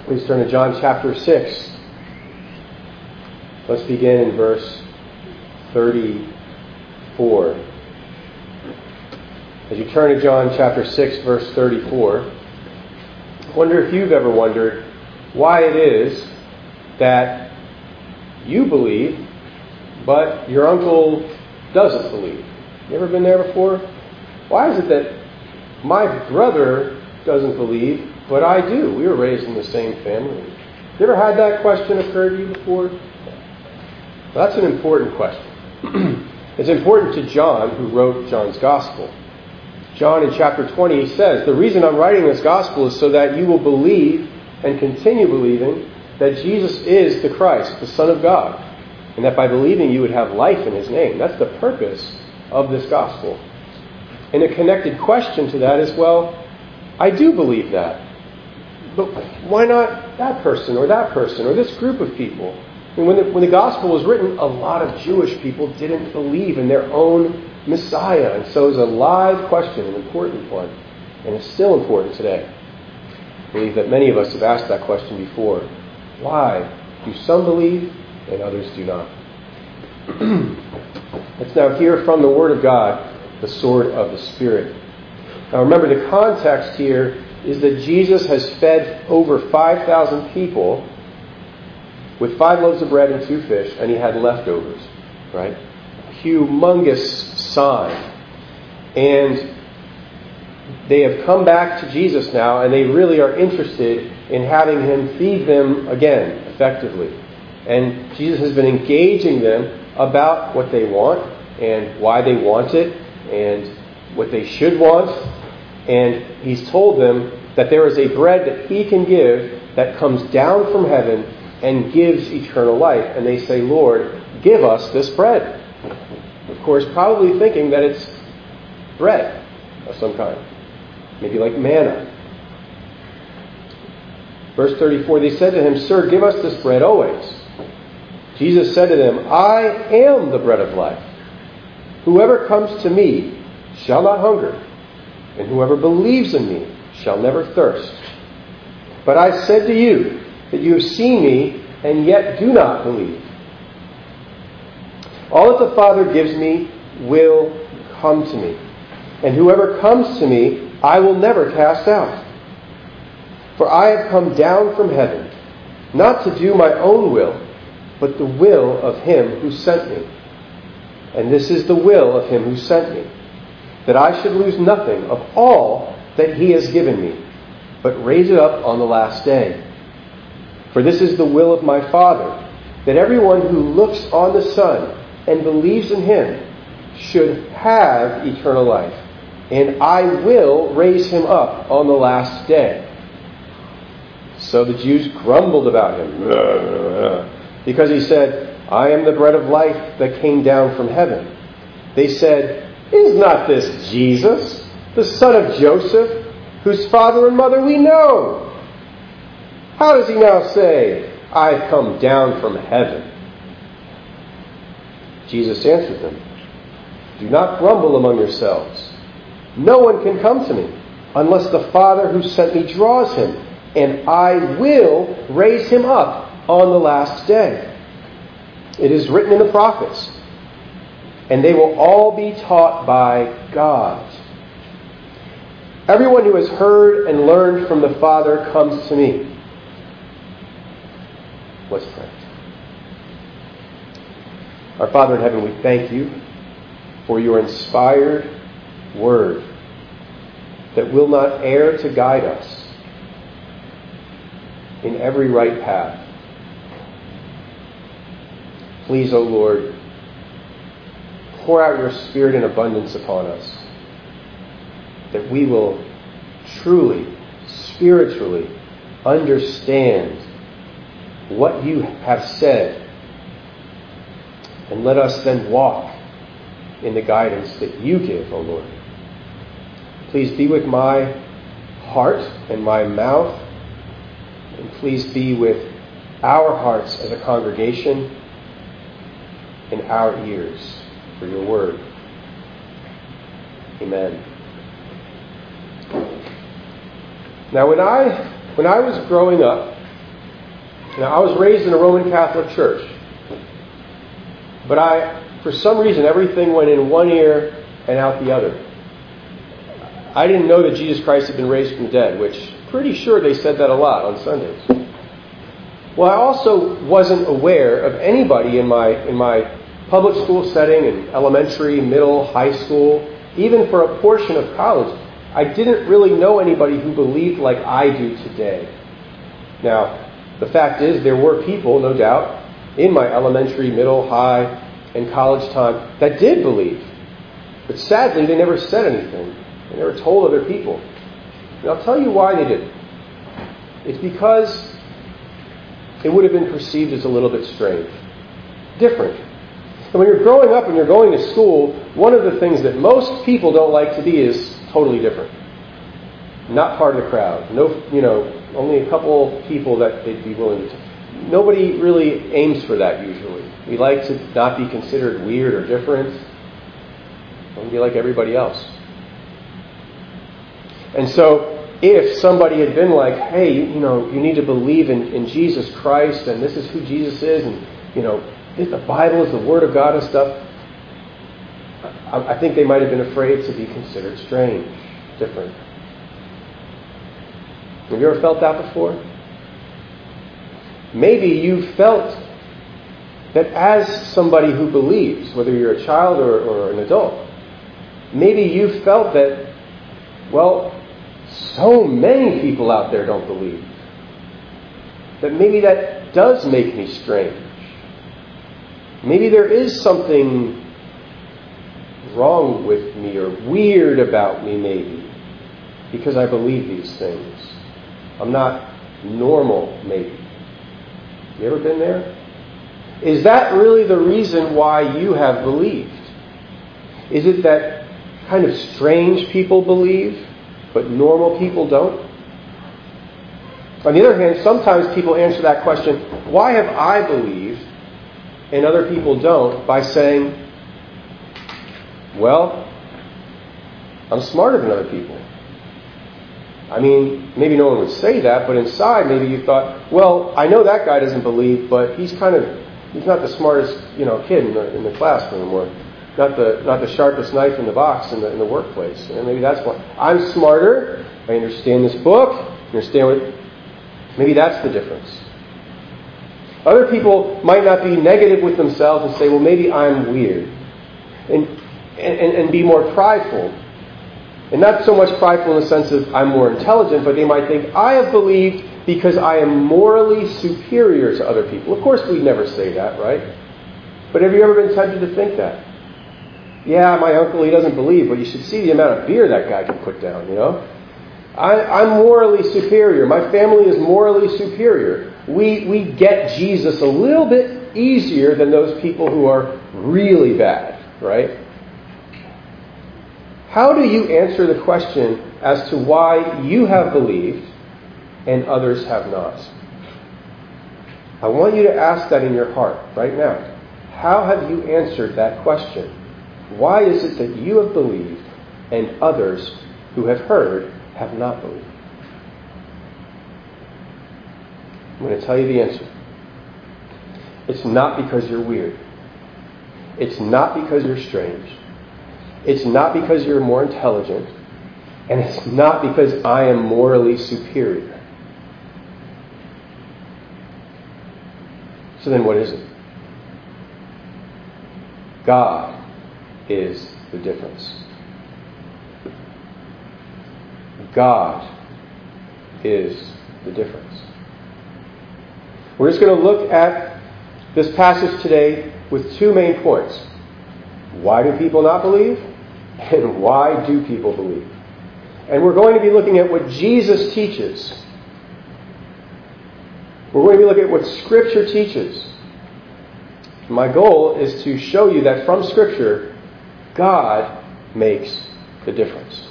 Please turn to John chapter 6. Let's begin in verse 34. As you turn to John chapter 6, verse 34, I wonder if you've ever wondered why it is that you believe, but your uncle doesn't believe. You ever been there before? Why is it that my brother doesn't believe, but I do? We were raised in the same family. You ever had that question occur to you before? Well, that's an important question. It's important to John, who wrote John's Gospel. John in chapter 20 says, the reason I'm writing this Gospel is so that you will believe and continue believing that Jesus is the Christ, the Son of God, and that by believing you would have life in His name. That's the purpose of this Gospel. And a connected question to that is, well, I do believe that. But why not that person or this group of people? And when the Gospel was written, a lot of Jewish people didn't believe in their own Messiah. And so it's a live question, an important one. And it's still important today. I believe that many of us have asked that question before. Why do some believe and others do not? Let's now hear from the Word of God, the sword of the Spirit. Now remember, the context here is that Jesus has fed over 5,000 people with 5 loaves of bread and 2 fish, and He had leftovers, right? A humongous sign. And they have come back to Jesus now, and they really are interested in having Him feed them again, effectively. And Jesus has been engaging them about what they want, and why they want it, and what they should want. And He's told them that there is a bread that He can give that comes down from heaven and gives eternal life. And they say, Lord, give us this bread. Of course, probably thinking that it's bread of some kind. Maybe like manna. Verse 34, they said to Him, Sir, give us this bread always. Jesus said to them, I am the bread of life. Whoever comes to me shall not hunger, and whoever believes in me shall never thirst. But I said to you that you have seen me, and yet do not believe. All that the Father gives me will come to me, and whoever comes to me I will never cast out. For I have come down from heaven, not to do my own will, but the will of Him who sent me. And this is the will of Him who sent me, that I should lose nothing of all that He has given me, but raise it up on the last day. For this is the will of my Father, that everyone who looks on the Son and believes in Him should have eternal life, and I will raise him up on the last day. So the Jews grumbled about Him, because He said, I am the bread of life that came down from heaven. They said, Is not this Jesus, the son of Joseph, whose father and mother we know? How does He now say, I've come down from heaven? Jesus answered them, Do not grumble among yourselves. No one can come to me unless the Father who sent me draws him, and I will raise him up on the last day. It is written in the prophets, and they will all be taught by God. Everyone who has heard and learned from the Father comes to me. Let's pray. Our Father in heaven, we thank You for Your inspired Word that will not err to guide us in every right path. Please, O Lord, pour out Your Spirit in abundance upon us, that we will truly, spiritually understand what You have said, and let us then walk in the guidance that You give, O Lord. Please be with my heart and my mouth, and please be with our hearts as a congregation and our ears for Your word. Amen. Now, when I was growing up, Now, I was raised in a Roman Catholic church. But for some reason, everything went in one ear and out the other. I didn't know that Jesus Christ had been raised from the dead, which pretty sure they said that a lot on Sundays. Well, I also wasn't aware of anybody in my public school setting, in elementary, middle, high school, even for a portion of college. I didn't really know anybody who believed like I do today. Now, the fact is, there were people, no doubt, in my elementary, middle, high, and college time that did believe. But sadly, they never said anything. They never told other people. And I'll tell you why they didn't. It's because it would have been perceived as a little bit strange. Different. And when you're growing up and you're going to school, one of the things that most people don't like to be is totally different. Not part of the crowd. Only a couple people that they'd be willing to. Nobody really aims for that usually. We like to not be considered weird or different. We want to be like everybody else. And so, if somebody had been like, hey, you need to believe in Jesus Christ, and this is who Jesus is, and, the Bible is the Word of God and stuff, I think they might have been afraid to be considered strange, different. Have you ever felt that before? Maybe you felt that as somebody who believes, whether you're a child or an adult, maybe you felt that, well, so many people out there don't believe. That maybe that does make me strange. Maybe there is something wrong with me or weird about me, maybe, because I believe these things. I'm not normal, maybe. You ever been there? Is that really the reason why you have believed? Is it that kind of strange people believe, but normal people don't? On the other hand, sometimes people answer that question, why have I believed and other people don't, by saying, well, I'm smarter than other people. I mean, maybe no one would say that, but inside maybe you thought, well, I know that guy doesn't believe, but he's not the smartest, kid in the classroom, or not the sharpest knife in the box in the workplace. And maybe that's why. I'm smarter. I understand this book. Maybe that's the difference. Other people might not be negative with themselves and say, well, maybe I'm weird. And be more prideful. And not so much prideful in the sense of I'm more intelligent, but they might think, I have believed because I am morally superior to other people. Of course, we'd never say that, right? But have you ever been tempted to think that? Yeah, my uncle, he doesn't believe, but you should see the amount of beer that guy can put down, I'm morally superior. My family is morally superior. We get Jesus a little bit easier than those people who are really bad, right? How do you answer the question as to why you have believed and others have not? I want you to ask that in your heart right now. How have you answered that question? Why is it that you have believed and others who have heard have not believed? I'm going to tell you the answer. It's not because you're weird. It's not because you're strange. It's not because you're more intelligent. And it's not because I am morally superior. So then what is it? God is the difference. God is the difference. We're just going to look at this passage today with two main points. Why do people not believe? And why do people believe? And we're going to be looking at what Jesus teaches. We're going to be looking at what Scripture teaches. My goal is to show you that from Scripture, God makes the difference.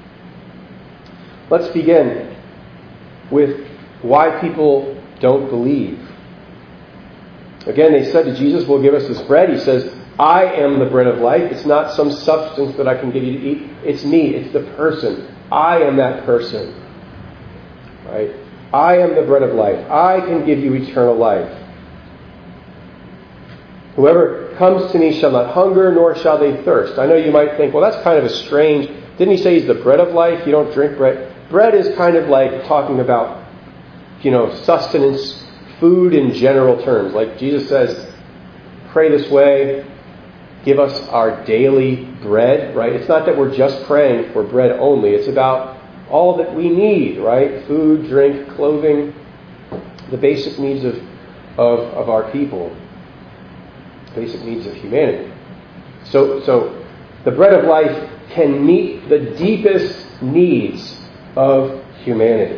Let's begin with why people don't believe. Again, they said to Jesus, well, give us this bread. He says, I am the bread of life. It's not some substance that I can give you to eat. It's me. It's the person. I am that person. Right? I am the bread of life. I can give you eternal life. Whoever comes to me shall not hunger, nor shall they thirst. I know you might think, well, that's kind of a strange... Didn't he say he's the bread of life? You don't drink bread. Bread is kind of like talking about, sustenance, food in general terms. Like Jesus says, pray this way, give us our daily bread, right? It's not that we're just praying for bread only. It's about all that we need, right? Food, drink, clothing, the basic needs of our people, basic needs of humanity. So the bread of life can meet the deepest needs of humanity.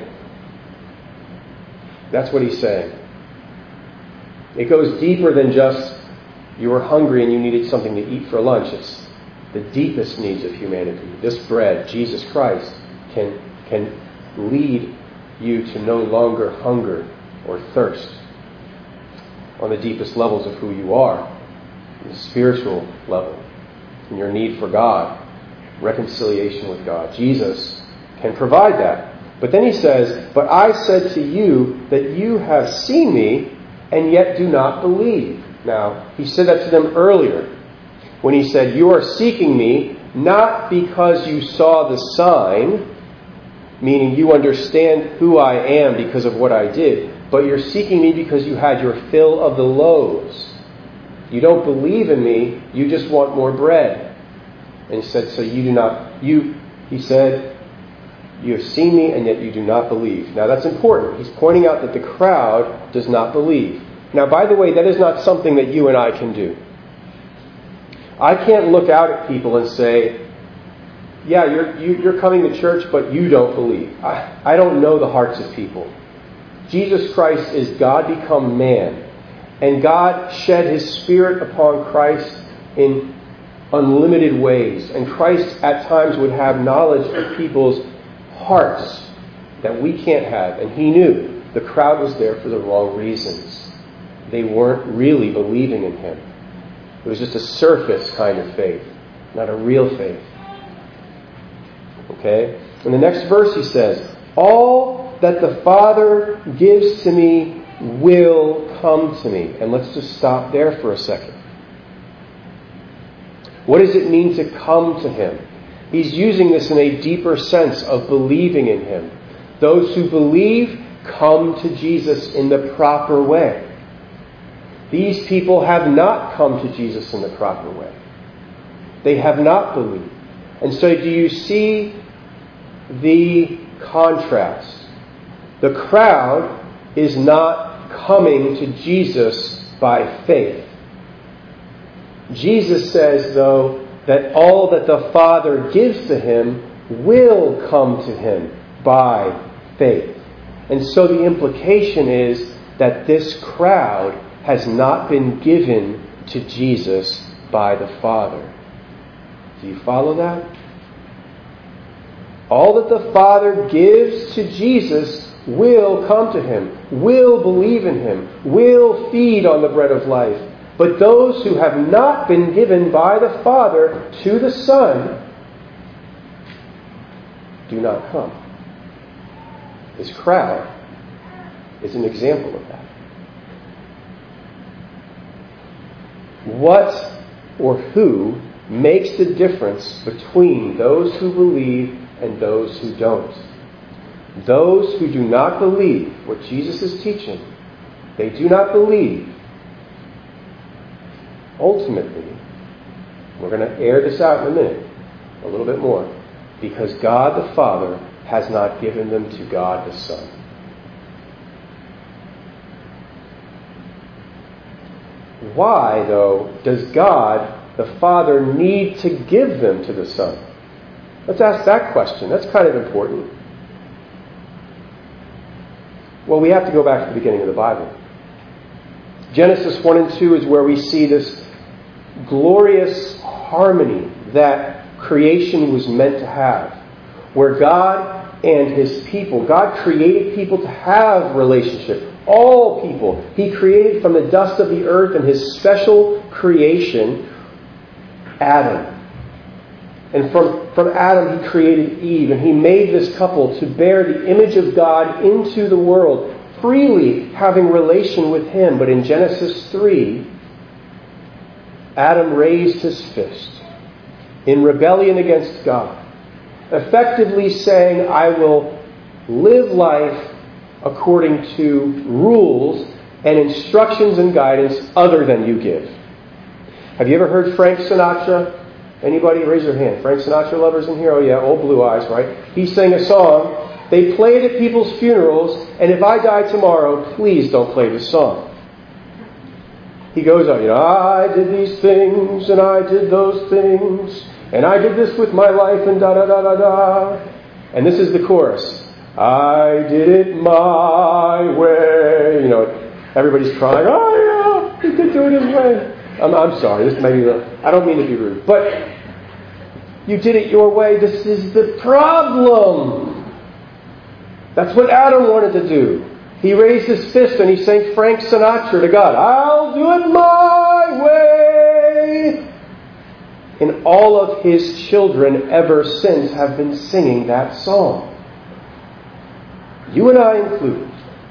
That's what he's saying. It goes deeper than just you were hungry and you needed something to eat for lunch. It's the deepest needs of humanity. This bread, Jesus Christ, can lead you to no longer hunger or thirst on the deepest levels of who you are, the spiritual level, in your need for God, reconciliation with God. Jesus can provide that. But then he says, but I said to you that you have seen me and yet do not believe. Now, he said that to them earlier when he said, you are seeking me not because you saw the sign, meaning you understand who I am because of what I did, but you're seeking me because you had your fill of the loaves. You don't believe in me, you just want more bread. And he said, so you do not, he said, you have seen me and yet you do not believe. Now that's important. He's pointing out that the crowd does not believe. Now, by the way, that is not something that you and I can do. I can't look out at people and say, yeah, you're coming to church, but you don't believe. I don't know the hearts of people. Jesus Christ is God become man. And God shed His Spirit upon Christ in unlimited ways. And Christ at times would have knowledge of people's hearts that we can't have. And He knew the crowd was there for the wrong reasons. They weren't really believing in Him. It was just a surface kind of faith, not a real faith. Okay? In the next verse he says, all that the Father gives to me will come to me. And let's just stop there for a second. What does it mean to come to Him? He's using this in a deeper sense of believing in Him. Those who believe come to Jesus in the proper way. These people have not come to Jesus in the proper way. They have not believed. And so do you see the contrast? The crowd is not coming to Jesus by faith. Jesus says, though, that all that the Father gives to Him will come to Him by faith. And so the implication is that this crowd has not been given to Jesus by the Father. Do you follow that? All that the Father gives to Jesus will come to Him, will believe in Him, will feed on the bread of life. But those who have not been given by the Father to the Son do not come. This crowd is an example of that. What or who makes the difference between those who believe and those who don't? Those who do not believe what Jesus is teaching, they do not believe. Ultimately, we're going to air this out in a minute, a little bit more, because God the Father has not given them to God the Son. Why, though, does God the Father need to give them to the Son? Let's ask that question. That's kind of important. Well, we have to go back to the beginning of the Bible. Genesis 1 and 2 is where we see this glorious harmony that creation was meant to have, where God and His people, God created people to have relationship. All people. He created from the dust of the earth in His special creation, Adam. And from Adam he created Eve, and he made this couple to bear the image of God into the world, freely having relation with him. But in Genesis 3, Adam raised his fist in rebellion against God, effectively saying, I will live life according to rules and instructions and guidance other than you give. Have you ever heard Frank Sinatra? Anybody? Raise your hand. Frank Sinatra lovers in here? Oh yeah, old Blue Eyes, right? He sang a song. They played at people's funerals, and if I die tomorrow, please don't play this song. He goes on, I did these things, and I did those things, and I did this with my life, and da-da-da-da-da. And this is the chorus. I did it my way. Everybody's crying, oh yeah, he did do it his way. I'm sorry, this may be I don't mean to be rude, but you did it your way. This is the problem. That's what Adam wanted to do. He raised his fist and he sang Frank Sinatra to God. I'll do it my way. And all of his children ever since have been singing that song. You and I included.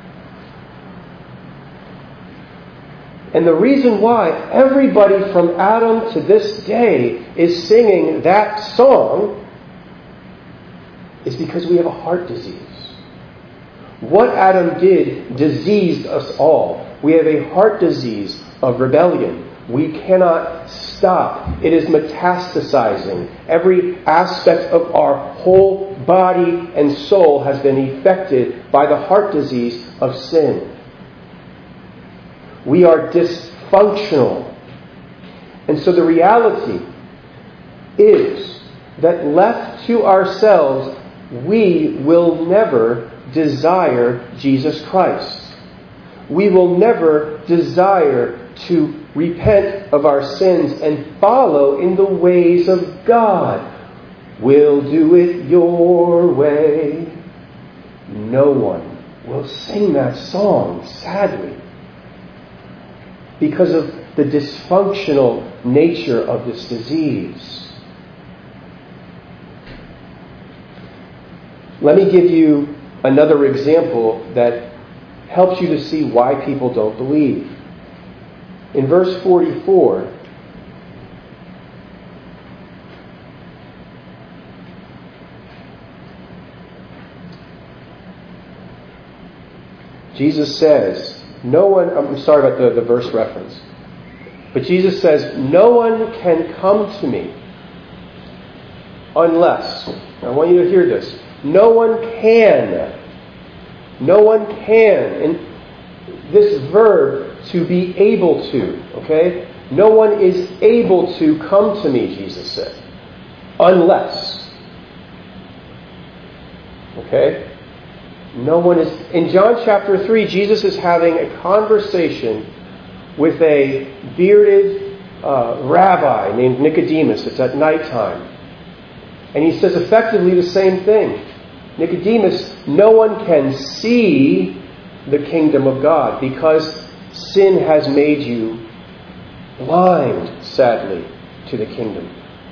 And the reason why everybody from Adam to this day is singing that song is because we have a heart disease. What Adam did diseased us all. We have a heart disease of rebellion. We cannot stop. It is metastasizing. Every aspect of our whole body and soul has been affected by the heart disease of sin. We are dysfunctional. And so the reality is that left to ourselves, we will never desire Jesus Christ. We will never desire to repent of our sins and follow in the ways of God. We'll do it your way. No one will sing that song, sadly, because of the dysfunctional nature of this disease. Let me give you another example that helps you to see why people don't believe. In verse 44, Jesus says, no one, I'm sorry about the verse reference, but Jesus says, no one can come to me unless, I want you to hear this, no one can. No one can. And this verb, to be able to, okay? No one is able to come to me, Jesus said, unless. Okay? No one is. In John chapter 3, Jesus is having a conversation with a bearded rabbi named Nicodemus. It's at nighttime. And he says effectively the same thing. Nicodemus, no one can see the kingdom of God because sin has made you blind, sadly, to the kingdom.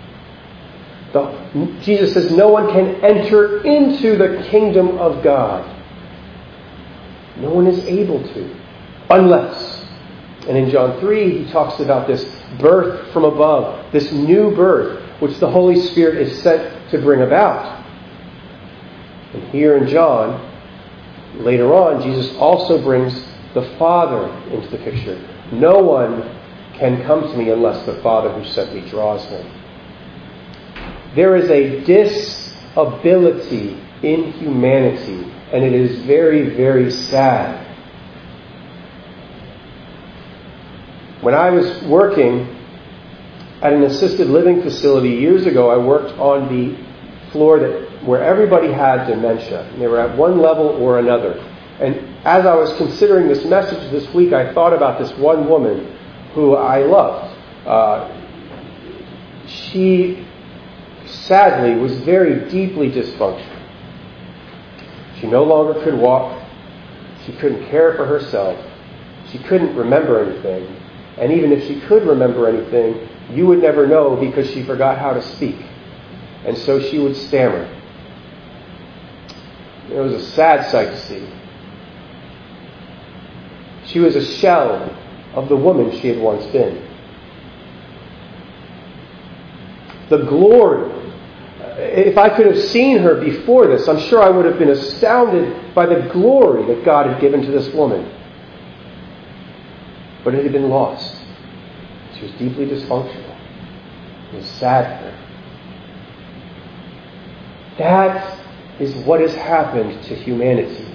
Jesus says no one can enter into the kingdom of God. No one is able to, unless. And in John 3, he talks about this birth from above, this new birth, which the Holy Spirit is sent to bring about. And here in John, later on, Jesus also brings the Father into the picture. No one can come to me unless the Father who sent me draws him. There is a disability in humanity, and it is very, very sad. When I was working at an assisted living facility years ago, I worked on the floor where everybody had dementia. And they were at one level or another. And as I was considering this message this week, I thought about this one woman who I loved. She sadly was very deeply dysfunctional. She no longer could walk. She couldn't care for herself. She couldn't remember anything. And even if she could remember anything, you would never know because she forgot how to speak. and so she would stammer. It was a sad sight to see. She was a shell of the woman she had once been. The glory. If I could have seen her before this, I'm sure I would have been astounded by the glory that God had given to this woman. But it had been lost. She was deeply dysfunctional. It was sad for her. That is what has happened to humanity.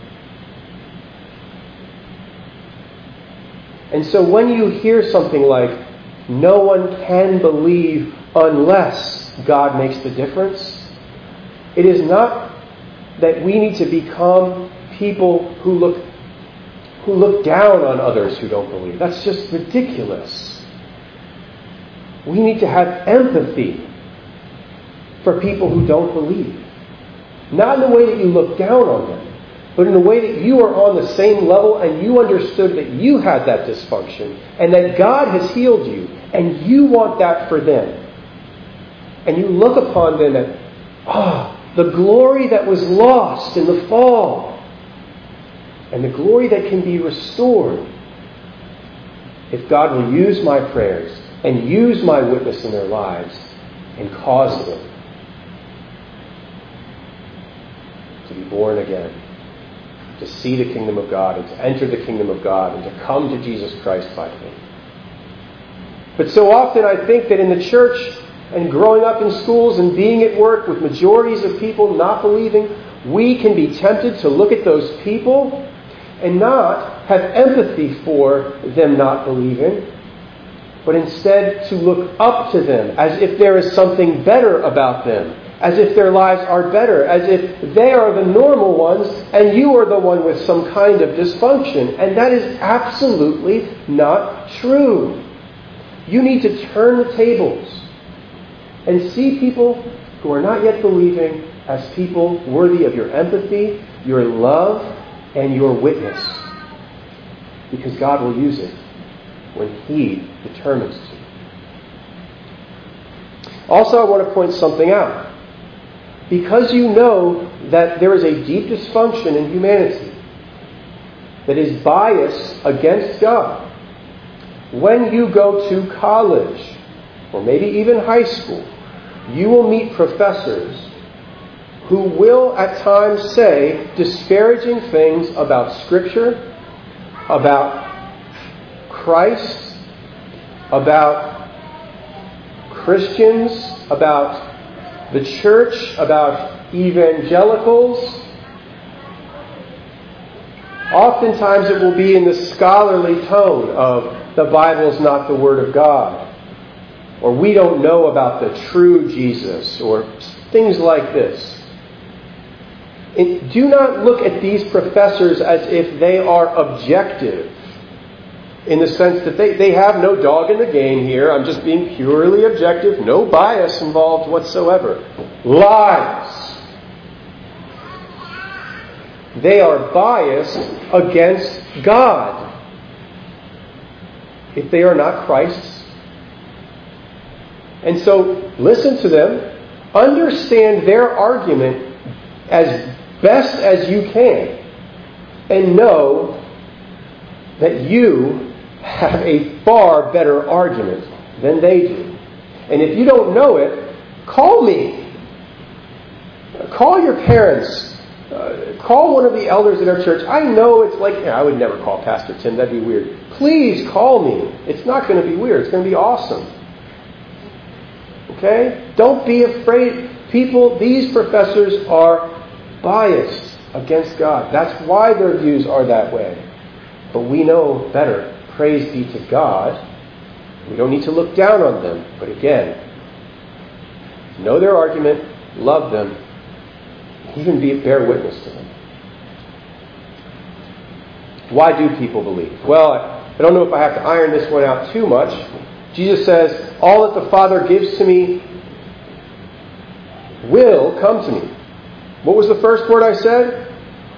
And so when you hear something like, no one can believe unless God makes the difference, it is not that we need to become people who look down on others who don't believe. That's just ridiculous. We need to have empathy for people who don't believe. Not in the way that you look down on them, but in the way that you are on the same level and you understood that you had that dysfunction and that God has healed you and you want that for them. And you look upon them and, the glory that was lost in the fall and the glory that can be restored if God will use my prayers and use my witness in their lives and cause them to be born again, to see the kingdom of God and to enter the kingdom of God and to come to Jesus Christ by faith. But so often I think that in the church and growing up in schools and being at work with majorities of people not believing, we can be tempted to look at those people and not have empathy for them not believing, but instead to look up to them as if there is something better about them, as if their lives are better, as if they are the normal ones and you are the one with some kind of dysfunction. And that is absolutely not true. You need to turn the tables and see people who are not yet believing as people worthy of your empathy, your love, and your witness. Because God will use it when He determines to. Also, I want to point something out. Because you know that there is a deep dysfunction in humanity that is biased against God, when you go to college, or maybe even high school, you will meet professors who will at times say disparaging things about Scripture, about Christ, about Christians, about the church, about evangelicals. Oftentimes it will be in the scholarly tone of the Bible is not the Word of God, or we don't know about the true Jesus, or things like this. And do not look at these professors as if they are objective, in the sense that they have no dog in the game here. I'm just being purely objective, no bias involved whatsoever. Lies. They are biased against God if they are not Christ's. And so listen to them, understand their argument as best as you can, and know that you have a far better argument than they do. And if you don't know it, call me. Call your parents. Call one of the elders in our church. I know it's like, I would never call Pastor Tim. That'd be weird. Please call me. It's not going to be weird. It's going to be awesome. Okay? Don't be afraid. People, these professors are biased against God. That's why their views are that way. But we know better. Praise be to God. We don't need to look down on them. But again, know their argument, love them, even bear witness to them. Why do people believe? Well, I don't know if I have to iron this one out too much. Jesus says, all that the Father gives to me will come to me. What was the first word I said?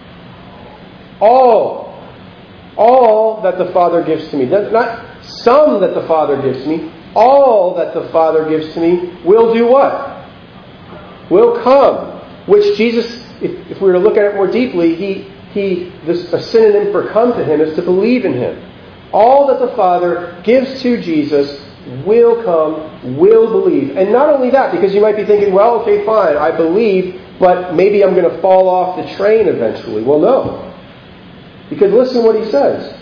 All. All that the Father gives to me. Not some that the Father gives to me. All that the Father gives to me will do what? will come, which Jesus, if we were to look at it more deeply, a synonym for come to him is to believe in him. All that the Father gives to Jesus will come, will believe. And not only that, because you might be thinking, well, okay, fine, I believe, but maybe I'm going to fall off the train eventually. Well, no. Because listen what he says.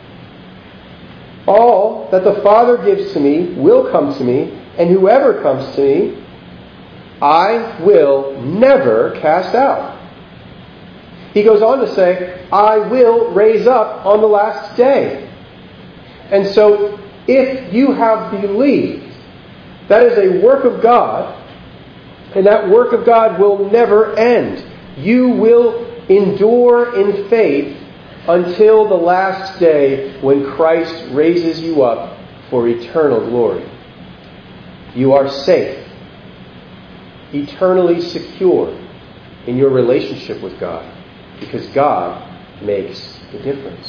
All that the Father gives to me will come to me, and whoever comes to me, I will never cast out. He goes on to say, I will raise up on the last day. And so, if you have believed, that is a work of God, and that work of God will never end. You will endure in faith until the last day when Christ raises you up for eternal glory. You are safe, eternally secure in your relationship with God, because God makes the difference.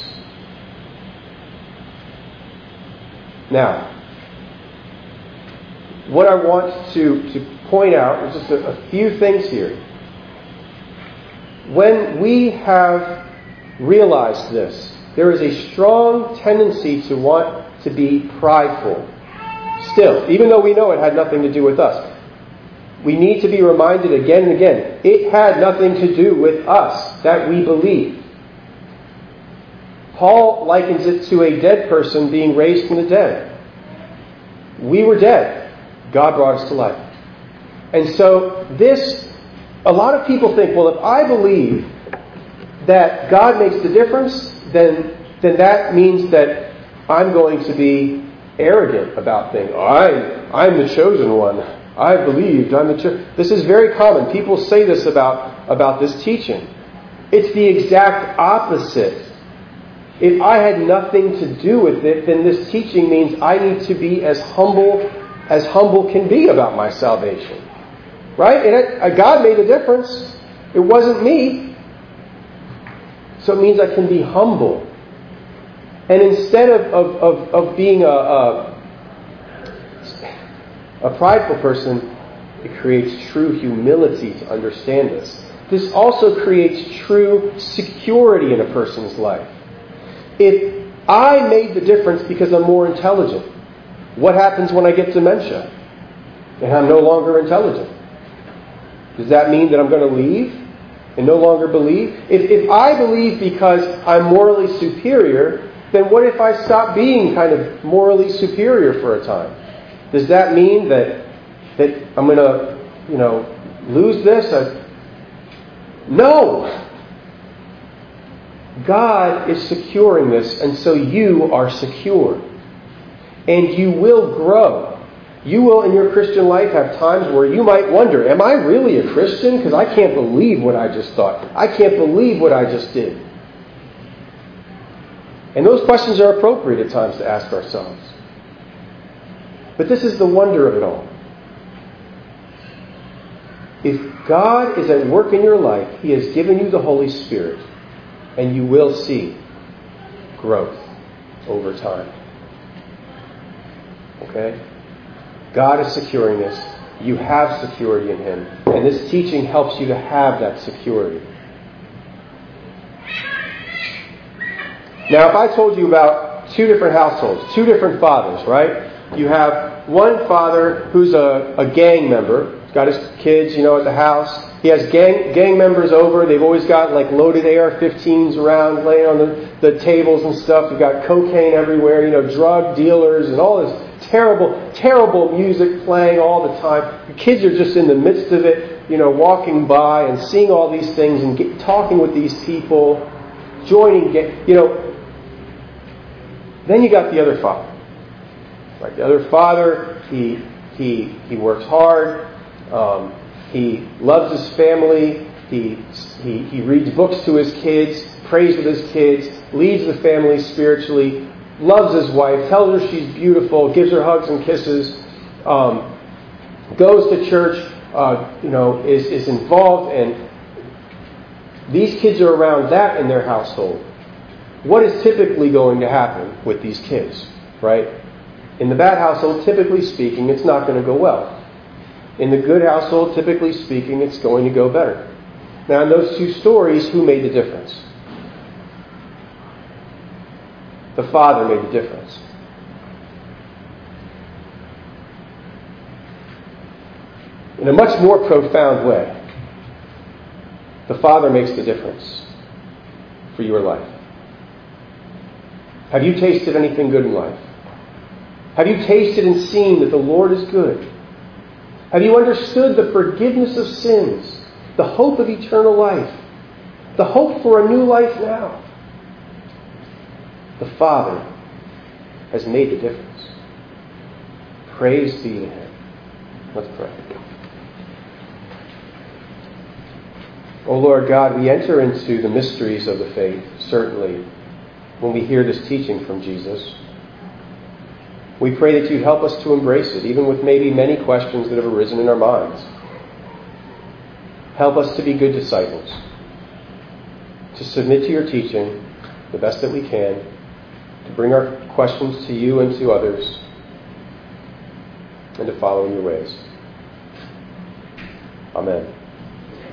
Now, what I want to point out is just a few things here. When we have realized this, there is a strong tendency to want to be prideful. Still, even though we know it had nothing to do with us, we need to be reminded again and again, it had nothing to do with us that we believe. Paul likens it to a dead person being raised from the dead. We were dead. God brought us to life. And so a lot of people think, well, if I believe that God makes the difference, then that means that I'm going to be arrogant about things. I'm the chosen one. I believed. This is very common. People say this about this teaching. It's the exact opposite. If I had nothing to do with it, then this teaching means I need to be as humble can be about my salvation. Right? And God made a difference. It wasn't me. So it means I can be humble. And instead of being a prideful person, it creates true humility to understand this. This also creates true security in a person's life. If I made the difference because I'm more intelligent, what happens when I get dementia and I'm no longer intelligent? Does that mean that I'm going to leave and no longer believe? If I believe because I'm morally superior, then what if I stop being kind of morally superior for a time? Does that mean that I'm going to, lose this? No! God is securing this, and so you are secure. And you will grow. You will, in your Christian life, have times where you might wonder, am I really a Christian? Because I can't believe what I just thought. I can't believe what I just did. And those questions are appropriate at times to ask ourselves. But this is the wonder of it all. If God is at work in your life, He has given you the Holy Spirit, and you will see growth over time. Okay? God is securing this. You have security in Him. And this teaching helps you to have that security. Now, if I told you about two different households, two different fathers, right? You have one father who's a gang member. He's got his kids, at the house. He has gang members over. They've always got like loaded AR-15s around laying on the tables and stuff. You've got cocaine everywhere, drug dealers and all this terrible, terrible music playing all the time. The kids are just in the midst of it, walking by and seeing all these things and talking with these people, joining, Then you got the other father. Right? The other father, he works hard. He loves his family. He reads books to his kids, prays with his kids, leads the family spiritually, loves his wife, tells her she's beautiful, gives her hugs and kisses, goes to church, is involved, and these kids are around that in their household. What is typically going to happen with these kids, right? In the bad household, typically speaking, it's not going to go well. In the good household, typically speaking, it's going to go better. Now, in those two stories, who made the difference? The father made the difference. In a much more profound way, the father makes the difference for your life. Have you tasted anything good in life? Have you tasted and seen that the Lord is good? Have you understood the forgiveness of sins, the hope of eternal life, the hope for a new life now? The Father has made the difference. Praise be to Him. Let's pray. O Lord God, we enter into the mysteries of the faith, certainly, when we hear this teaching from Jesus. We pray that you'd help us to embrace it, even with maybe many questions that have arisen in our minds. Help us to be good disciples, to submit to your teaching the best that we can, to bring our questions to you and to others, and to follow in your ways. Amen.